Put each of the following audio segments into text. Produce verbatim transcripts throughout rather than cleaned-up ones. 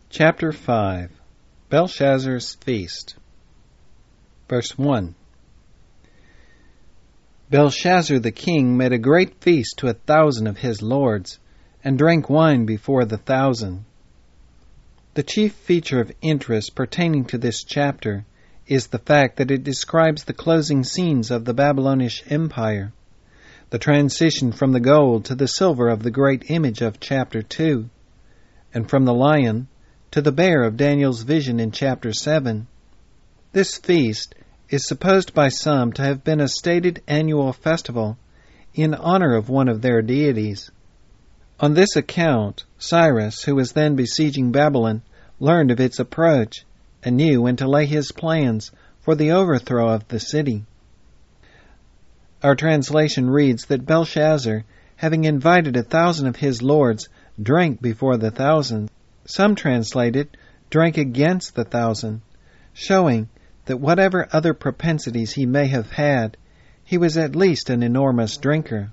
Chapter five. Belshazzar's Feast. Verse one. Belshazzar the king made a great feast to a thousand of his lords, and drank wine before the thousand. The chief feature of interest pertaining to this chapter is the fact that it describes the closing scenes of the Babylonish Empire, the transition from the gold to the silver of the great image of chapter two, and from the lion to the bear of Daniel's vision in chapter seven. This feast is supposed by some to have been a stated annual festival in honor of one of their deities. On this account, Cyrus, who was then besieging Babylon, learned of its approach and knew when to lay his plans for the overthrow of the city. Our translation reads that Belshazzar, having invited a thousand of his lords, drank before the thousand. Some translate it, drank against the thousand, showing that whatever other propensities he may have had, he was at least an enormous drinker.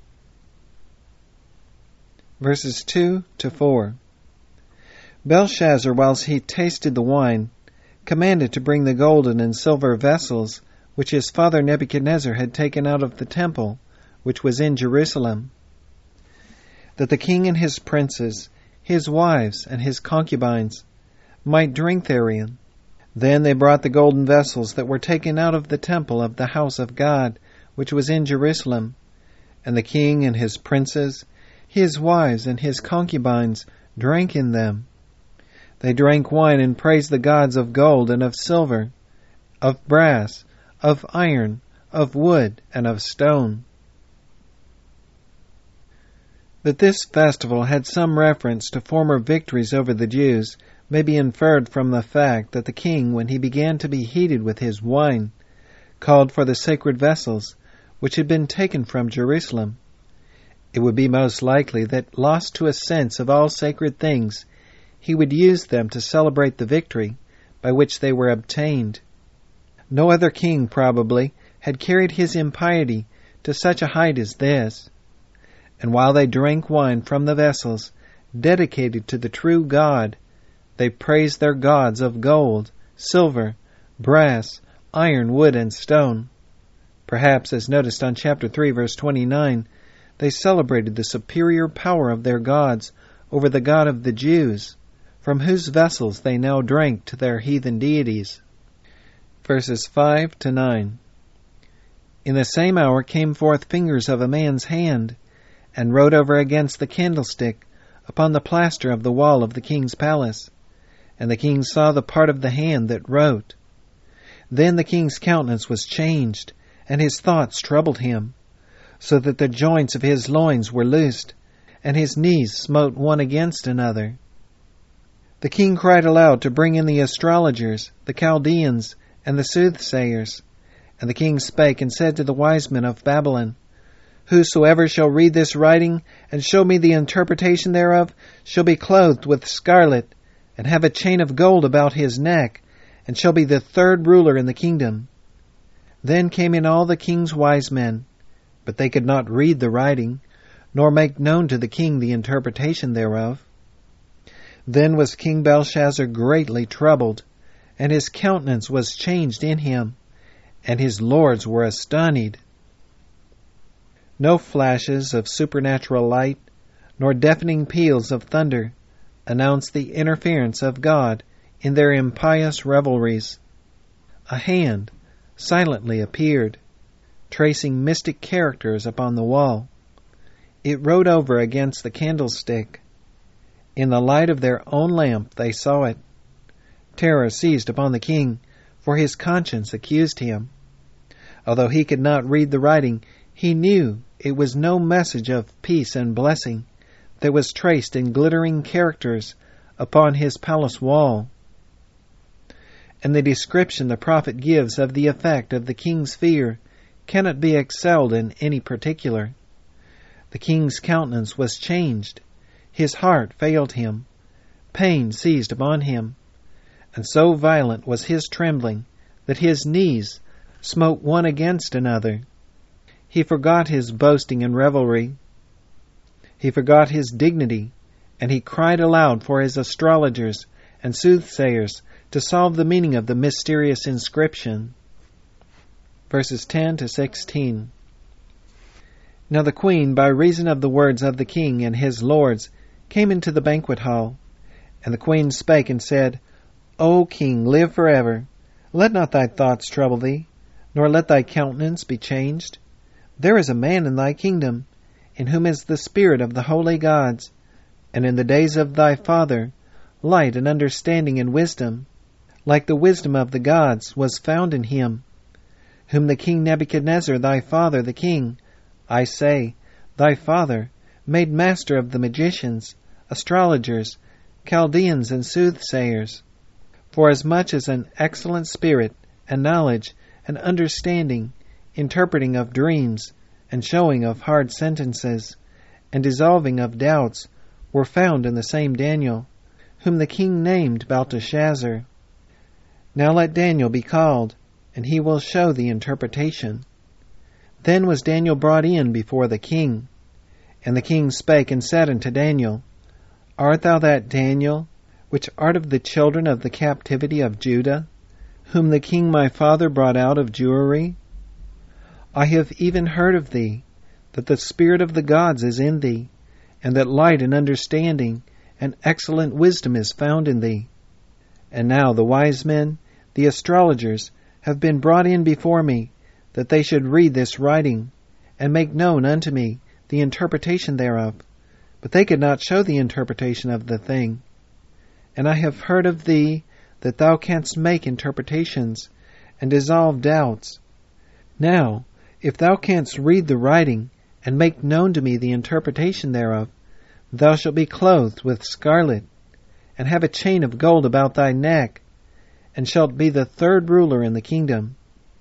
Verses two to four. Belshazzar, whilst he tasted the wine, commanded to bring the golden and silver vessels which his father Nebuchadnezzar had taken out of the temple, which was in Jerusalem, that the king and his princes, his wives and his concubines, might drink therein. Then they brought the golden vessels that were taken out of the temple of the house of God, which was in Jerusalem, and the king and his princes, his wives and his concubines, drank in them. They drank wine and praised the gods of gold and of silver, of brass, of iron, of wood, and of stone. That this festival had some reference to former victories over the Jews may be inferred from the fact that the king, when he began to be heated with his wine, called for the sacred vessels which had been taken from Jerusalem. It would be most likely that, lost to a sense of all sacred things, he would use them to celebrate the victory by which they were obtained. No other king, probably, had carried his impiety to such a height as this. And while they drank wine from the vessels dedicated to the true God, they praised their gods of gold, silver, brass, iron, wood, and stone. Perhaps, as noticed on chapter three, verse twenty-nine, they celebrated the superior power of their gods over the God of the Jews, from whose vessels they now drank to their heathen deities. Verses five to nine. In the same hour came forth fingers of a man's hand, and wrote over against the candlestick upon the plaster of the wall of the king's palace. And the king saw the part of the hand that wrote. Then the king's countenance was changed, and his thoughts troubled him, so that the joints of his loins were loosed, and his knees smote one against another. The king cried aloud to bring in the astrologers, the Chaldeans, and the soothsayers. And the king spake and said to the wise men of Babylon, Whosoever shall read this writing, and show me the interpretation thereof, shall be clothed with scarlet, and have a chain of gold about his neck, and shall be the third ruler in the kingdom. Then came in all the king's wise men, but they could not read the writing, nor make known to the king the interpretation thereof. Then was King Belshazzar greatly troubled, and his countenance was changed in him, and his lords were astonied. No flashes of supernatural light, nor deafening peals of thunder, announced the interference of God in their impious revelries. A hand silently appeared, tracing mystic characters upon the wall. It wrote over against the candlestick. In the light of their own lamp they saw it. Terror seized upon the king, for his conscience accused him. Although he could not read the writing, he knew it was no message of peace and blessing that was traced in glittering characters upon his palace wall. And the description the prophet gives of the effect of the king's fear cannot be excelled in any particular. The king's countenance was changed, his heart failed him, pain seized upon him, and so violent was his trembling that his knees smote one against another. He forgot his boasting and revelry. He forgot his dignity, and he cried aloud for his astrologers and soothsayers to solve the meaning of the mysterious inscription. Verses ten to sixteen. Now the queen, by reason of the words of the king and his lords, came into the banquet hall. And the queen spake and said, O king, live for ever. Let not thy thoughts trouble thee, nor let thy countenance be changed. There is a man in thy kingdom, in whom is the spirit of the holy gods, and in the days of thy father light and understanding and wisdom, like the wisdom of the gods, was found in him, whom the king Nebuchadnezzar thy father the king, I say, thy father, made master of the magicians, astrologers, Chaldeans, and soothsayers. For as much as an excellent spirit, and knowledge, and understanding, interpreting of dreams, and showing of hard sentences, and dissolving of doubts, were found in the same Daniel, whom the king named Belteshazzar. Now let Daniel be called, and he will show the interpretation. Then was Daniel brought in before the king. And the king spake and said unto Daniel, Art thou that Daniel, which art of the children of the captivity of Judah, whom the king my father brought out of Jewry? I have even heard of thee, that the spirit of the gods is in thee, and that light and understanding and excellent wisdom is found in thee. And now the wise men, the astrologers, have been brought in before me, that they should read this writing, and make known unto me the interpretation thereof, but they could not show the interpretation of the thing. And I have heard of thee that thou canst make interpretations, and dissolve doubts. Now, if thou canst read the writing, and make known to me the interpretation thereof, thou shalt be clothed with scarlet, and have a chain of gold about thy neck, and shalt be the third ruler in the kingdom.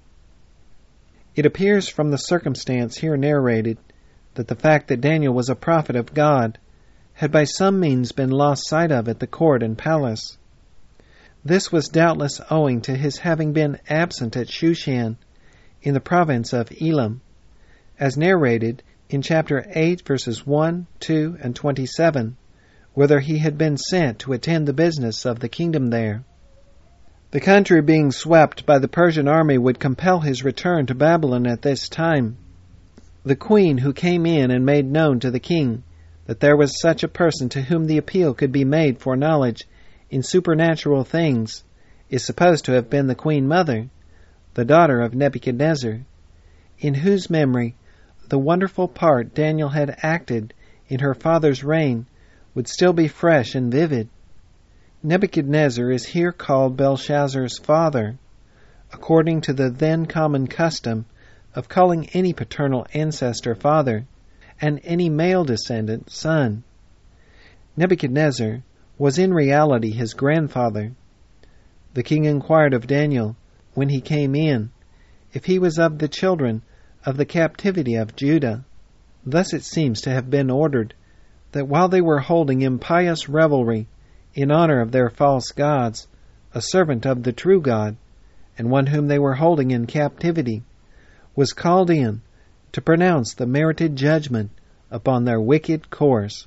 It appears from the circumstance here narrated that the fact that Daniel was a prophet of God had by some means been lost sight of at the court and palace. This was doubtless owing to his having been absent at Shushan, in the province of Elam, as narrated in chapter eight, verses one, two, and twenty-seven, whither he had been sent to attend the business of the kingdom there. The country being swept by the Persian army would compel his return to Babylon at this time. The queen, who came in and made known to the king that there was such a person to whom the appeal could be made for knowledge in supernatural things, is supposed to have been the queen mother, the daughter of Nebuchadnezzar, in whose memory the wonderful part Daniel had acted in her father's reign would still be fresh and vivid. Nebuchadnezzar is here called Belshazzar's father, according to the then common custom of calling any paternal ancestor father, and any male descendant son. Nebuchadnezzar was in reality his grandfather. The king inquired of Daniel, when he came in, if he was of the children of the captivity of Judah. Thus it seems to have been ordered that while they were holding impious revelry in honor of their false gods, a servant of the true God, and one whom they were holding in captivity, was called in to pronounce the merited judgment upon their wicked course.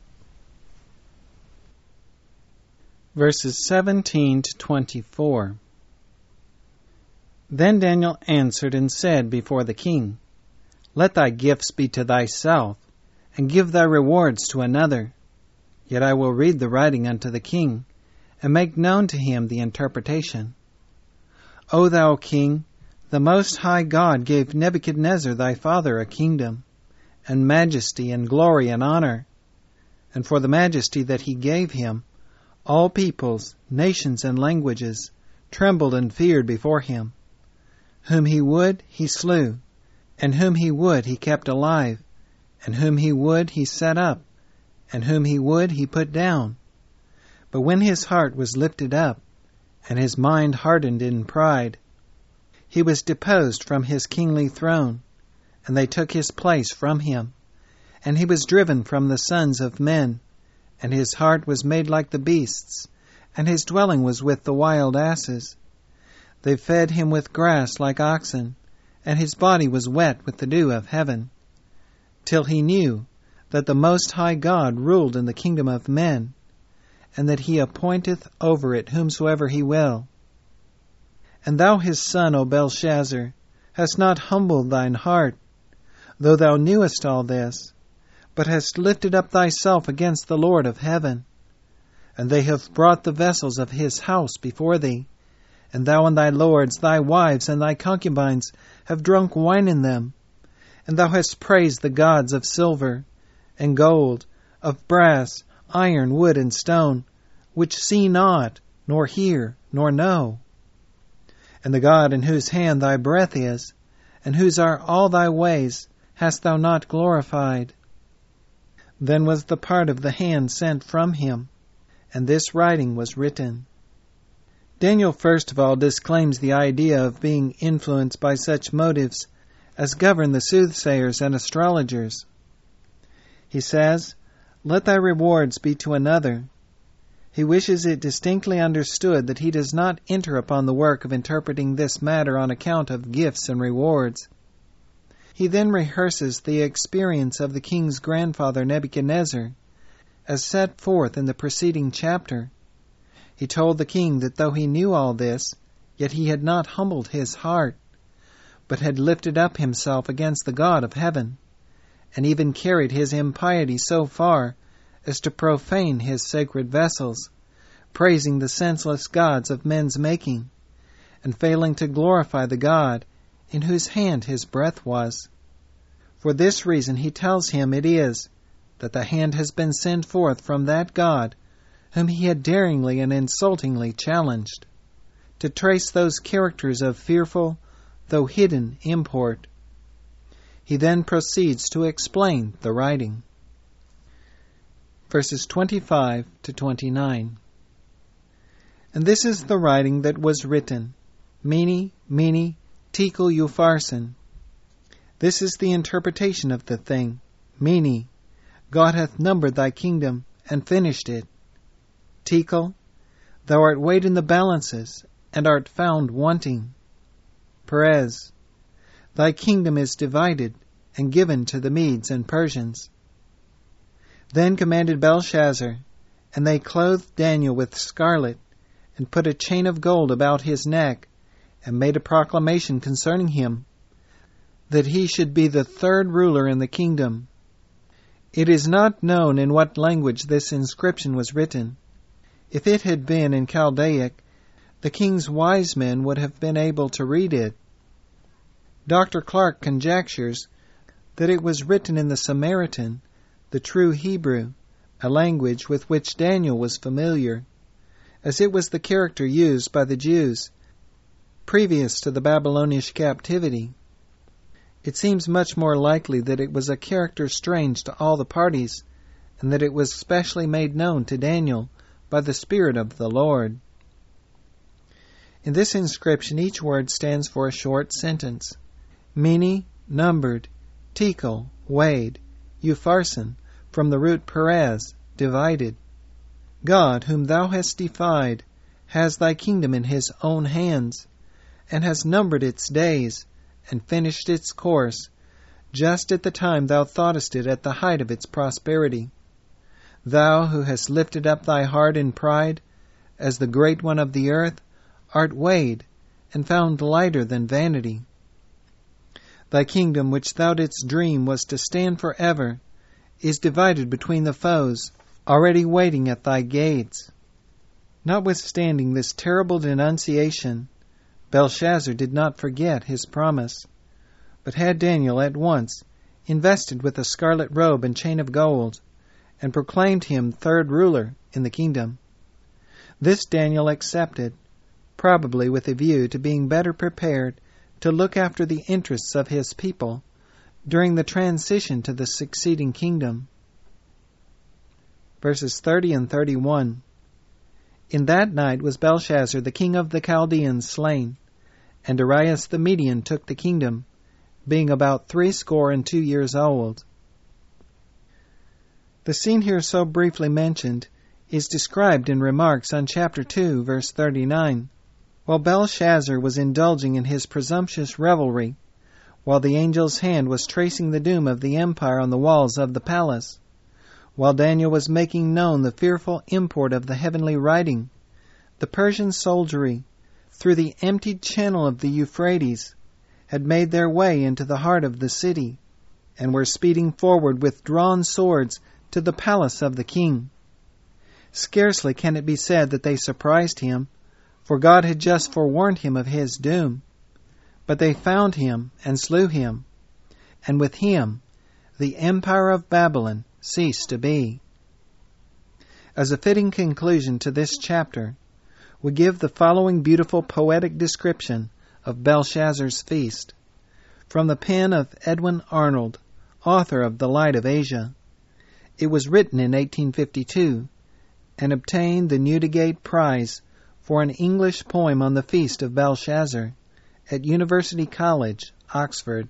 Verses seventeen to twenty-four. Then Daniel answered and said before the king, Let thy gifts be to thyself, and give thy rewards to another. Yet I will read the writing unto the king, and make known to him the interpretation. O thou king, the Most High God gave Nebuchadnezzar thy father a kingdom, and majesty, and glory, and honor. And for the majesty that he gave him, all peoples, nations, and languages trembled and feared before him. Whom he would, he slew, and whom he would, he kept alive, and whom he would, he set up, and whom he would, he put down. But when his heart was lifted up, and his mind hardened in pride, he was deposed from his kingly throne, and they took his place from him. And he was driven from the sons of men, and his heart was made like the beasts, and his dwelling was with the wild asses. They fed him with grass like oxen, and his body was wet with the dew of heaven, till he knew that the Most High God ruled in the kingdom of men, and that he appointeth over it whomsoever he will. And thou his son, O Belshazzar, hast not humbled thine heart, though thou knewest all this, but hast lifted up thyself against the Lord of heaven. And they have brought the vessels of his house before thee, and thou and thy lords, thy wives, and thy concubines have drunk wine in them. And thou hast praised the gods of silver and gold, of brass, iron, wood, and stone, which see not, nor hear, nor know. And the God in whose hand thy breath is, and whose are all thy ways, hast thou not glorified. Then was the part of the hand sent from him, and this writing was written. Daniel first of all disclaims the idea of being influenced by such motives as govern the soothsayers and astrologers. He says, "Let thy rewards be to another." He wishes it distinctly understood that he does not enter upon the work of interpreting this matter on account of gifts and rewards. He then rehearses the experience of the king's grandfather Nebuchadnezzar, as set forth in the preceding chapter. He told the king that though he knew all this, yet he had not humbled his heart, but had lifted up himself against the God of heaven, and even carried his impiety so far as to profane his sacred vessels, praising the senseless gods of men's making, and failing to glorify the God in whose hand his breath was. For this reason he tells him it is that the hand has been sent forth from that God whom he had daringly and insultingly challenged, to trace those characters of fearful, though hidden, import. He then proceeds to explain the writing. Verses twenty-five to twenty-nine. And this is the writing that was written, Mene, Mene, Tekel Upharsin. This is the interpretation of the thing. Mene, God hath numbered thy kingdom, and finished it. Tekel, thou art weighed in the balances, and art found wanting. Peres, thy kingdom is divided, and given to the Medes and Persians. Then commanded Belshazzar, and they clothed Daniel with scarlet, and put a chain of gold about his neck, and made a proclamation concerning him, that he should be the third ruler in the kingdom. It is not known in what language this inscription was written. If it had been in Chaldaic, the king's wise men would have been able to read it. Doctor Clark conjectures that it was written in the Samaritan, the true Hebrew, a language with which Daniel was familiar, as it was the character used by the Jews previous to the Babylonish captivity. It seems much more likely that it was a character strange to all the parties, and that it was specially made known to Daniel by the Spirit of the Lord. In this inscription each word stands for a short sentence. Mene, numbered, Tekel, weighed, Upharsin, from the root Peres, divided. God, whom thou hast defied, has thy kingdom in his own hands, and has numbered its days, and finished its course, just at the time thou thoughtest it at the height of its prosperity. Thou who hast lifted up thy heart in pride, as the great one of the earth, art weighed, and found lighter than vanity. Thy kingdom, which thou didst dream was to stand forever, is divided between the foes, already waiting at thy gates. Notwithstanding this terrible denunciation, Belshazzar did not forget his promise, but had Daniel at once invested with a scarlet robe and chain of gold, and proclaimed him third ruler in the kingdom. This Daniel accepted, probably with a view to being better prepared to look after the interests of his people during the transition to the succeeding kingdom. Verses thirty and thirty-one. In that night was Belshazzar the king of the Chaldeans slain, and Darius the Median took the kingdom, being about threescore and two years old. The scene here so briefly mentioned is described in remarks on chapter two, verse thirty-nine. While Belshazzar was indulging in his presumptuous revelry, while the angel's hand was tracing the doom of the empire on the walls of the palace, while Daniel was making known the fearful import of the heavenly writing, the Persian soldiery, through the emptied channel of the Euphrates, had made their way into the heart of the city, and were speeding forward with drawn swords to the palace of the king. Scarcely can it be said that they surprised him, for God had just forewarned him of his doom. But they found him and slew him, and with him the empire of Babylon ceased to be. As a fitting conclusion to this chapter, we give the following beautiful poetic description of Belshazzar's feast, from the pen of Edwin Arnold, author of The Light of Asia. It was written in eighteen fifty-two, and obtained the Newdigate Prize for an English poem on the Feast of Belshazzar at University College, Oxford.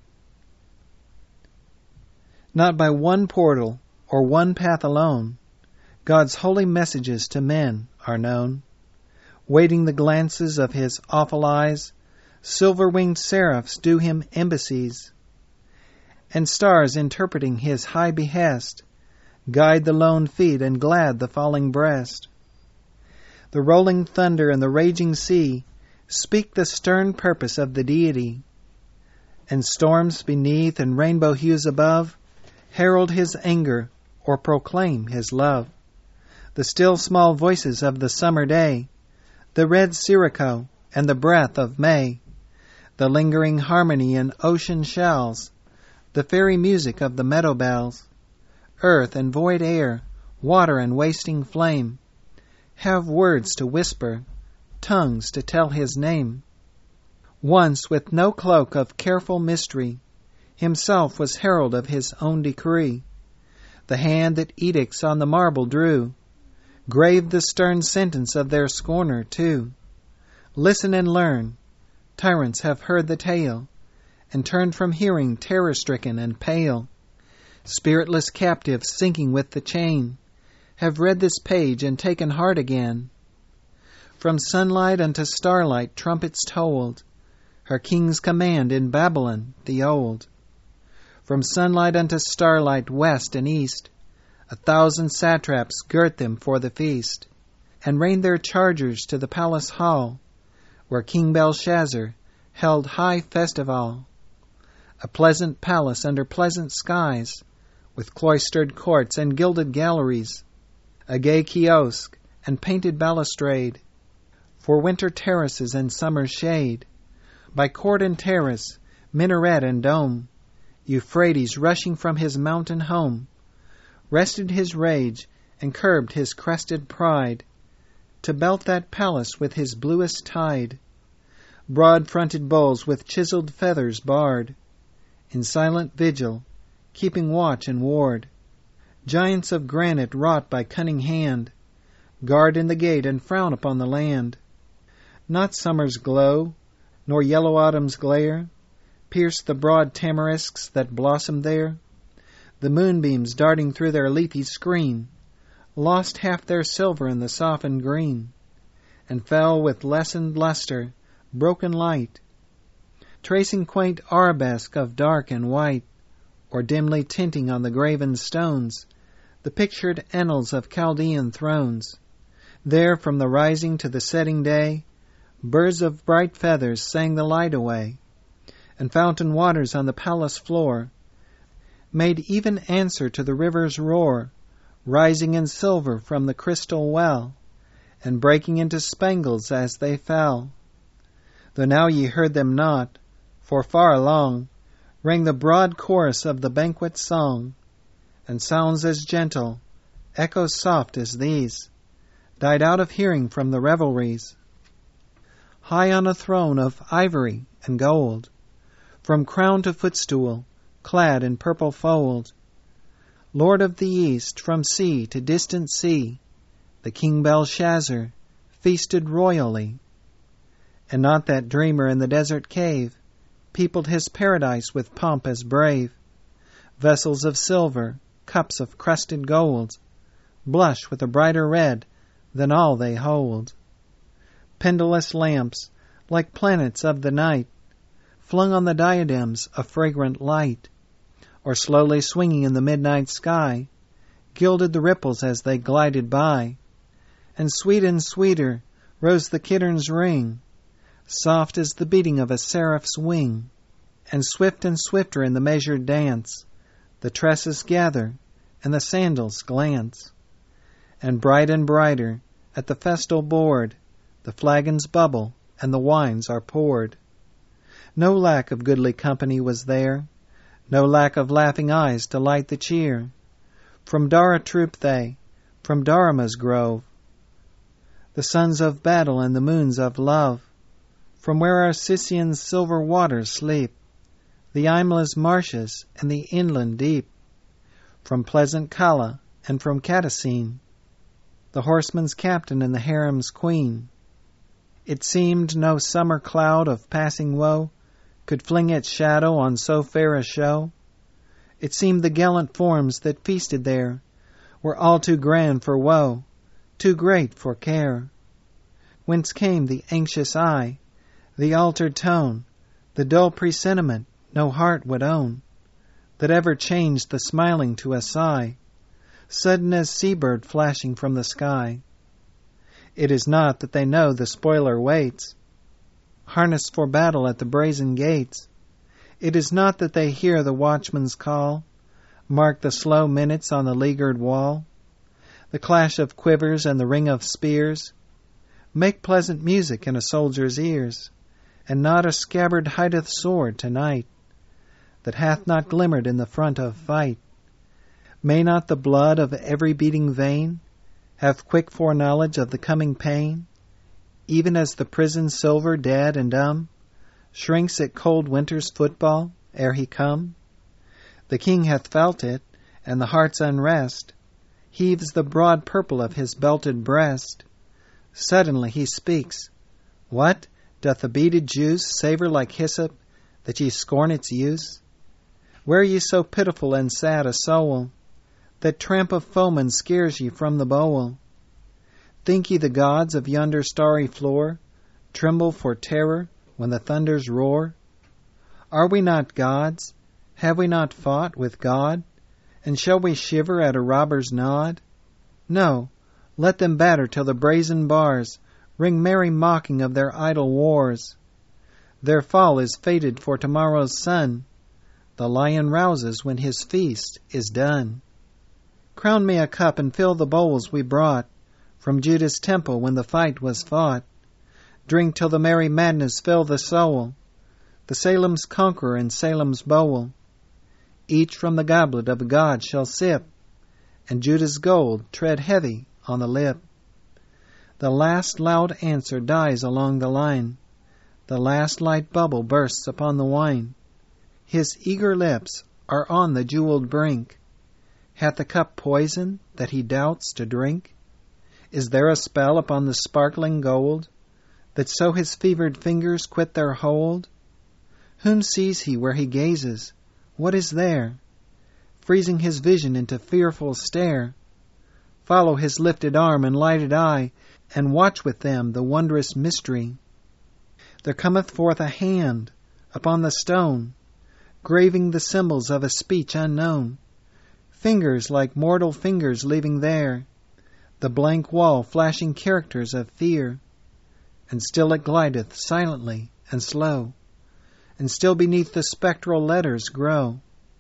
Not by one portal or one path alone God's holy messages to men are known. Waiting the glances of his awful eyes, silver-winged seraphs do him embassies, and stars interpreting his high behest guide the lone feet and glad the falling breast. The rolling thunder and the raging sea speak the stern purpose of the deity, and storms beneath and rainbow hues above herald his anger or proclaim his love. The still small voices of the summer day, the red sirocco and the breath of May, the lingering harmony in ocean shells, the fairy music of the meadow bells, earth and void air, water and wasting flame, have words to whisper, tongues to tell his name. Once, with no cloak of careful mystery, himself was herald of his own decree. The hand that edicts on the marble drew graved the stern sentence of their scorner too. Listen and learn. Tyrants have heard the tale, and turned from hearing terror-stricken and pale. Spiritless captives sinking with the chain have read this page and taken heart again. From sunlight unto starlight trumpets tolled her king's command in Babylon the old. From sunlight unto starlight west and east a thousand satraps girt them for the feast, and reined their chargers to the palace hall, where King Belshazzar held high festival. A pleasant palace under pleasant skies, with cloistered courts and gilded galleries, a gay kiosk and painted balustrade, for winter terraces and summer shade. By court and terrace, minaret and dome, Euphrates rushing from his mountain home, rested his rage and curbed his crested pride, to belt that palace with his bluest tide. Broad-fronted bulls with chiseled feathers barred, in silent vigil, keeping watch and ward. Giants of granite wrought by cunning hand, guard in the gate and frown upon the land. Not summer's glow, nor yellow autumn's glare, pierce the broad tamarisks that blossom there. The moonbeams darting through their leafy screen lost half their silver in the softened green, and fell with lessened luster, broken light, tracing quaint arabesque of dark and white, or dimly tinting on the graven stones the pictured annals of Chaldean thrones. There, from the rising to the setting day, birds of bright feathers sang the light away, and fountain waters on the palace floor made even answer to the river's roar, rising in silver from the crystal well, and breaking into spangles as they fell. Though now ye heard them not, for far along rang the broad chorus of the banquet song, and sounds as gentle, echoes soft as these, died out of hearing from the revelries. High on a throne of ivory and gold, from crown to footstool, clad in purple fold, Lord of the East, from sea to distant sea, the King Belshazzar feasted royally. And not that dreamer in the desert cave peopled his paradise with pomp as brave. Vessels of silver, cups of crusted gold, blush with a brighter red than all they hold. Pendulous lamps, like planets of the night, flung on the diadems a fragrant light, or slowly swinging in the midnight sky, gilded the ripples as they glided by, and sweet and sweeter rose the kittern's ring, soft as the beating of a seraph's wing, and swift and swifter in the measured dance, the tresses gather and the sandals glance, and bright and brighter at the festal board the flagons bubble and the wines are poured. No lack of goodly company was there, no lack of laughing eyes to light the cheer. From Dara troop they, from Dharma's grove, the sons of battle and the moons of love, from where Arcesian's silver waters sleep, the Imla's marshes and the inland deep, from pleasant Kala and from Catacene, the horseman's captain and the harem's queen. It seemed no summer cloud of passing woe could fling its shadow on so fair a show. It seemed the gallant forms that feasted there were all too grand for woe, too great for care. Whence came the anxious eye, the altered tone, the dull presentiment no heart would own, that ever changed the smiling to a sigh, sudden as seabird flashing from the sky? It is not that they know the spoiler waits, harnessed for battle at the brazen gates. It is not that they hear the watchman's call, mark the slow minutes on the leaguered wall, the clash of quivers and the ring of spears, make pleasant music in a soldier's ears, and not a scabbard hideth sword tonight, that hath not glimmered in the front of fight. May not the blood of every beating vein have quick foreknowledge of the coming pain, even as the prison silver, dead and dumb, shrinks at cold winter's football ere he come? The king hath felt it, and the heart's unrest heaves the broad purple of his belted breast. Suddenly he speaks. What? Doth the beaded juice savour like hyssop, that ye scorn its use? Where ye so pitiful and sad a soul, that tramp of foemen scares ye from the bowl? Think ye the gods of yonder starry floor tremble for terror when the thunders roar? Are we not gods? Have we not fought with God? And shall we shiver at a robber's nod? No, let them batter till the brazen bars ring merry mocking of their idle wars. Their fall is fated for tomorrow's sun. The lion rouses when his feast is done. Crown me a cup and fill the bowls we brought from Judah's temple when the fight was fought. Drink till the merry madness fill the soul, the Salem's conqueror and Salem's bowl. Each from the goblet of God shall sip, and Judah's gold tread heavy on the lip. The last loud answer dies along the line, the last light bubble bursts upon the wine. His eager lips are on the jeweled brink. Hath the cup poison that he doubts to drink? Is there a spell upon the sparkling gold, that so his fevered fingers quit their hold? Whom sees he where he gazes? What is there? Freezing his vision into fearful stare. Follow his lifted arm and lighted eye, and watch with them the wondrous mystery. There cometh forth a hand upon the stone, graving the symbols of a speech unknown, fingers like mortal fingers leaving there the blank wall flashing characters of fear. And still it glideth silently and slow, and still beneath the spectral letters grow.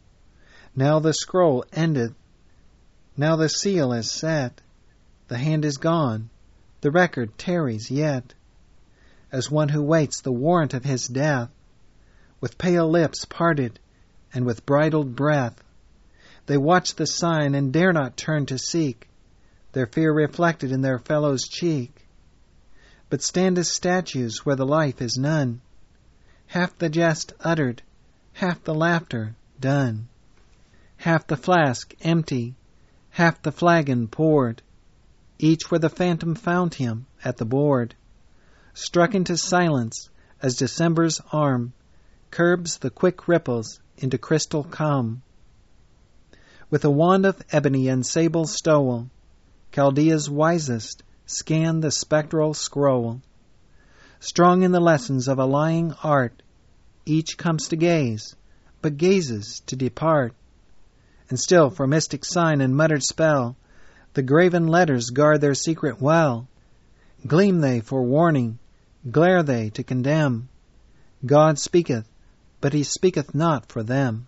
Now the scroll endeth, now the seal is set, the hand is gone, the record tarries yet, as one who waits the warrant of his death, with pale lips parted and with bridled breath. They watch the sign and dare not turn to seek their fear reflected in their fellow's cheek, but stand as statues where the life is none, half the jest uttered, half the laughter done, half the flask empty, half the flagon poured, each where the phantom found him at the board, struck into silence as December's arm curbs the quick ripples into crystal calm. With a wand of ebony and sable stole, Chaldea's wisest scan the spectral scroll. Strong in the lessons of a lying art, each comes to gaze, but gazes to depart. And still for mystic sign and muttered spell the graven letters guard their secret well. Gleam they for warning, glare they to condemn. God speaketh, but he speaketh not for them.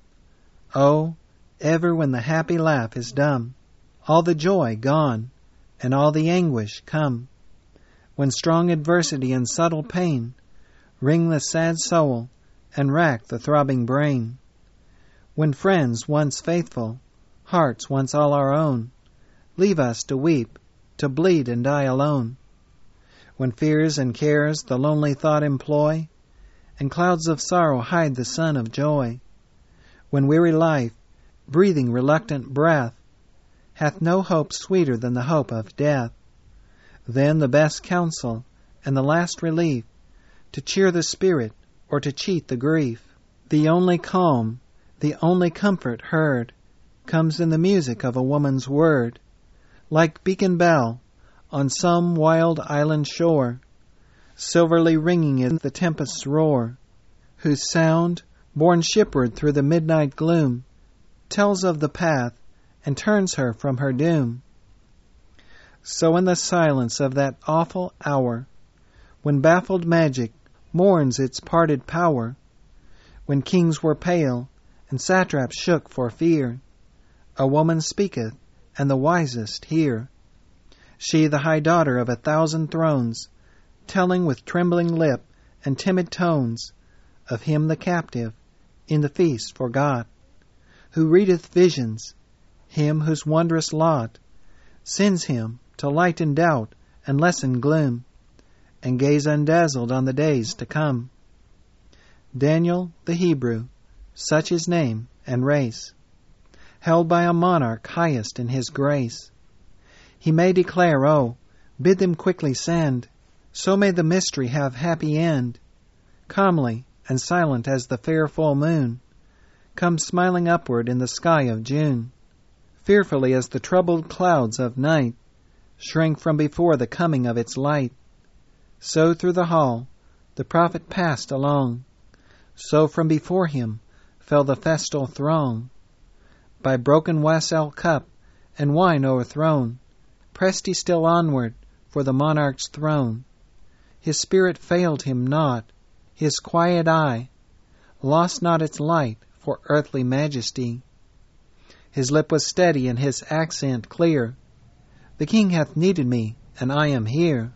Oh, ever when the happy laugh is dumb, all the joy gone, and all the anguish come, when strong adversity and subtle pain wring the sad soul and rack the throbbing brain, when friends once faithful, hearts once all our own, leave us to weep, to bleed and die alone, when fears and cares the lonely thought employ, and clouds of sorrow hide the sun of joy, when weary life, breathing reluctant breath, hath no hope sweeter than the hope of death, then the best counsel and the last relief, to cheer the spirit or to cheat the grief, the only calm, the only comfort heard, comes in the music of a woman's word, like beacon bell on some wild island shore, silverly ringing is the tempest's roar, whose sound, borne shipward through the midnight gloom, tells of the path and turns her from her doom. So in the silence of that awful hour, when baffled magic mourns its parted power, when kings were pale and satraps shook for fear, a woman speaketh, and the wisest hear. She, the high daughter of a thousand thrones, telling with trembling lip and timid tones of him the captive, in the feast forgot, who readeth visions, him whose wondrous lot sends him to lighten doubt and lessen gloom, and gaze undazzled on the days to come. Daniel the Hebrew, such his name and race, held by a monarch highest in his grace. He may declare, oh, bid them quickly send, so may the mystery have happy end. Calmly and silent as the fair full moon, come smiling upward in the sky of June, fearfully as the troubled clouds of night shrink from before the coming of its light. So through the hall the prophet passed along, so from before him fell the festal throng. By broken wassail cup and wine o'erthrown, pressed he still onward for the monarch's throne. His spirit failed him not, his quiet eye lost not its light for earthly majesty. His lip was steady and his accent clear, the king hath needed me, and I am here.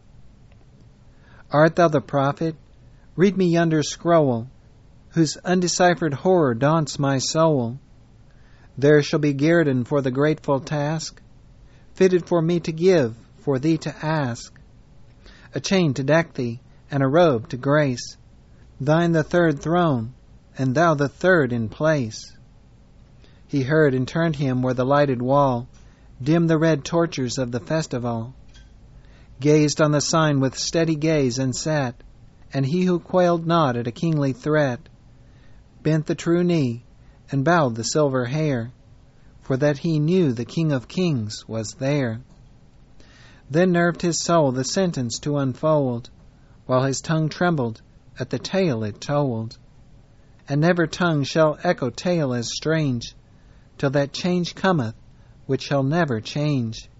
Art thou the prophet? Read me yonder scroll, whose undeciphered horror daunts my soul. There shall be guerdon for the grateful task, fitted for me to give, for thee to ask. A chain to deck thee, and a robe to grace, thine the third throne, and thou the third in place. He heard and turned him where the lighted wall dimmed the red tortures of the festival, gazed on the sign with steady gaze and sat, and he who quailed not at a kingly threat bent the true knee and bowed the silver hair, for that he knew the King of Kings was there. Then nerved his soul the sentence to unfold, while his tongue trembled at the tale it told. And never tongue shall echo tale as strange, till that change cometh which shall never change.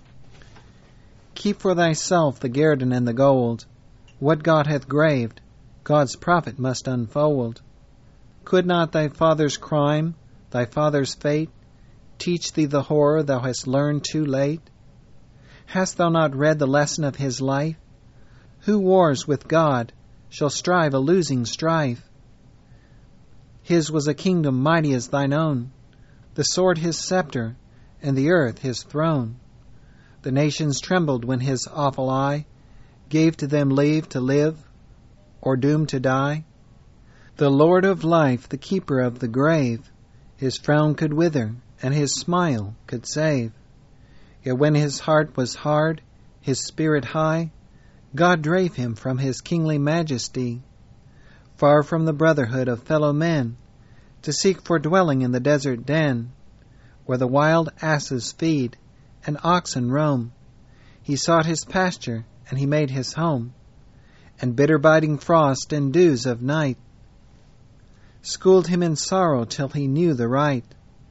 Keep for thyself the guerdon and the gold, what God hath graved, God's prophet must unfold. Could not thy father's crime, thy father's fate, teach thee the horror thou hast learned too late? Hast thou not read the lesson of his life? Who wars with God shall strive a losing strife? His was a kingdom mighty as thine own, the sword his scepter, and the earth his throne. The nations trembled when his awful eye gave to them leave to live, or doom to die. The Lord of life, the keeper of the grave, his frown could wither, and his smile could save. Yet when his heart was hard, his spirit high, God drave him from his kingly majesty, far from the brotherhood of fellow men, to seek for dwelling in the desert den, where the wild asses feed and oxen roam. He sought his pasture, and he made his home, and bitter biting frost and dews of night schooled him in sorrow till he knew the right.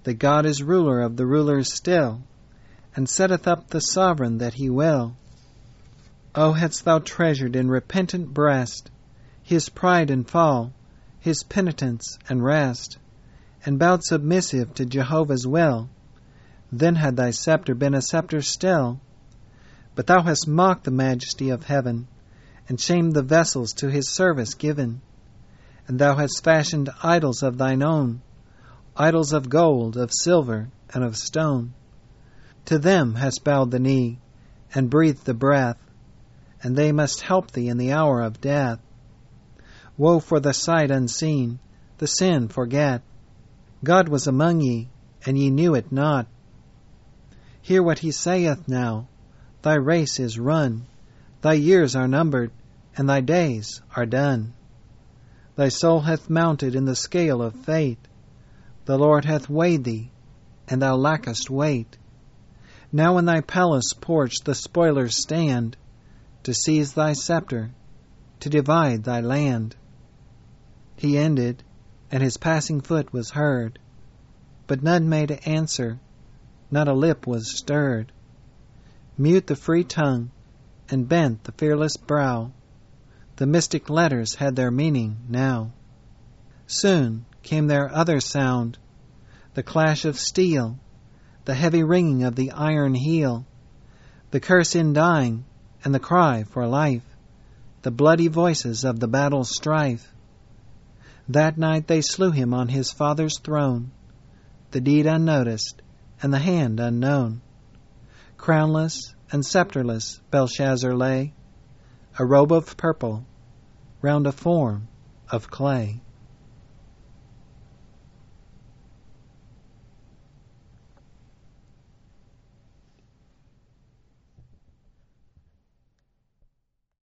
that God is ruler of the rulers still, and setteth up the sovereign that he will. O hadst thou treasured in repentant breast his pride and fall, his penitence and rest, and bowed submissive to Jehovah's will, then had thy scepter been a scepter still. But thou hast mocked the majesty of heaven, and shamed the vessels to his service given. And thou hast fashioned idols of thine own, idols of gold, of silver, and of stone. To them hast bowed the knee, and breathed the breath, and they must help thee in the hour of death. Woe for the sight unseen, the sin forget. God was among ye, and ye knew it not. Hear what he saith now, thy race is run, thy years are numbered, and thy days are done. Thy soul hath mounted in the scale of fate, the Lord hath weighed thee, and thou lackest weight. Now in thy palace porch the spoilers stand, to seize thy scepter, to divide thy land. He ended, and his passing foot was heard, but none made answer, not a lip was stirred. Mute the free tongue, and bent the fearless brow, the mystic letters had their meaning now. Soon came their other sound, the clash of steel, the heavy ringing of the iron heel, the curse in dying, and the cry for life, the bloody voices of the battle's strife. That night they slew him on his father's throne, the deed unnoticed, and the hand unknown. Crownless and scepterless Belshazzar lay, a robe of purple round a form of clay.